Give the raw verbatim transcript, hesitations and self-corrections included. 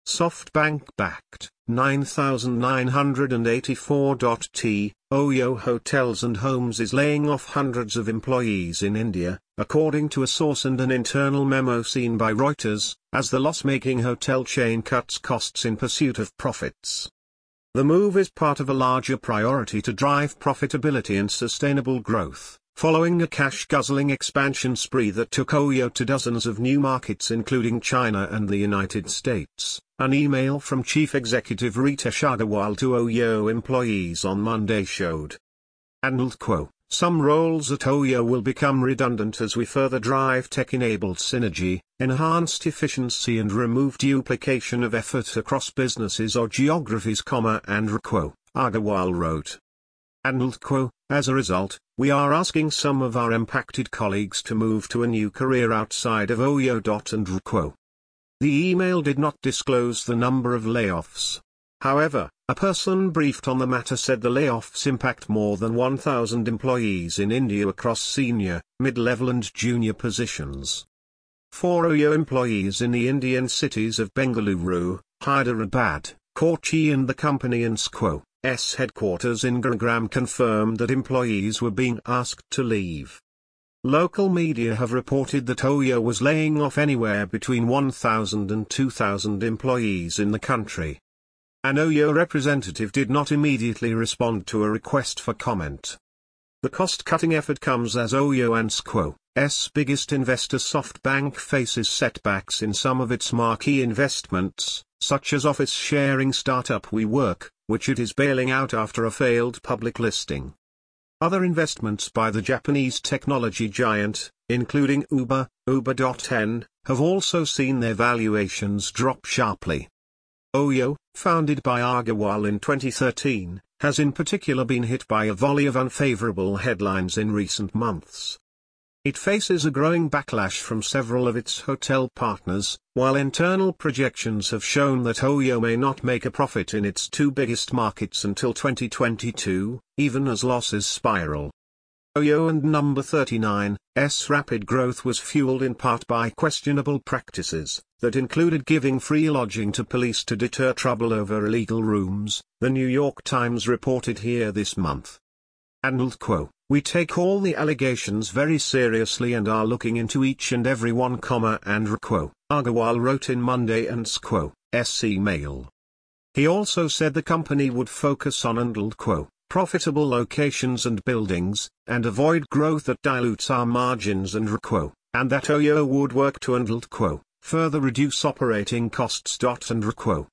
SoftBank-backed, nine thousand nine hundred eighty-four. T. Oyo Hotels and Homes is laying off hundreds of employees in India, according to a source and an internal memo seen by Reuters, as the loss-making hotel chain cuts costs in pursuit of profits. The move is part of a larger priority to drive profitability and sustainable growth, following a cash-guzzling expansion spree that took Oyo to dozens of new markets including China and the United States. An email from Chief Executive Ritesh Agarwal to Oyo employees on Monday showed. And quote, some roles at Oyo will become redundant as we further drive tech-enabled synergy, enhanced efficiency and remove duplication of effort across businesses or geographies, and quote, Agarwal wrote. And quote, as a result, we are asking some of our impacted colleagues to move to a new career outside of Oyo. And quote. The email did not disclose the number of layoffs. However, a person briefed on the matter said the layoffs impact more than one thousand employees in India across senior, mid-level and junior positions. For Oyo employees in the Indian cities of Bengaluru, Hyderabad, Kochi and the company and S headquarters in Gurugram confirmed that employees were being asked to leave. Local media have reported that Oyo was laying off anywhere between one thousand and two thousand employees in the country. An Oyo representative did not immediately respond to a request for comment. The cost-cutting effort comes as Oyo and S biggest investor SoftBank faces setbacks in some of its marquee investments, such as office sharing startup WeWork, which it is bailing out after a failed public listing. Other investments by the Japanese technology giant, including Uber, Uber.N, have also seen their valuations drop sharply. Oyo, founded by Agarwal in twenty thirteen, has in particular been hit by a volley of unfavorable headlines in recent months. It faces a growing backlash from several of its hotel partners, while internal projections have shown that Oyo may not make a profit in its two biggest markets until twenty twenty-two, even as losses spiral. Oyo and Number thirty-nine's rapid growth was fueled in part by questionable practices, that included giving free lodging to police to deter trouble over illegal rooms, the New York Times reported here this month. And quote, we take all the allegations very seriously and are looking into each and every one, and quote, Agarwal wrote in Monday and's quote, S email. He also said the company would focus on and quote, profitable locations and buildings, and avoid growth that dilutes our margins and quote, and that Oyo would work to and quote, further reduce operating costs. And quote.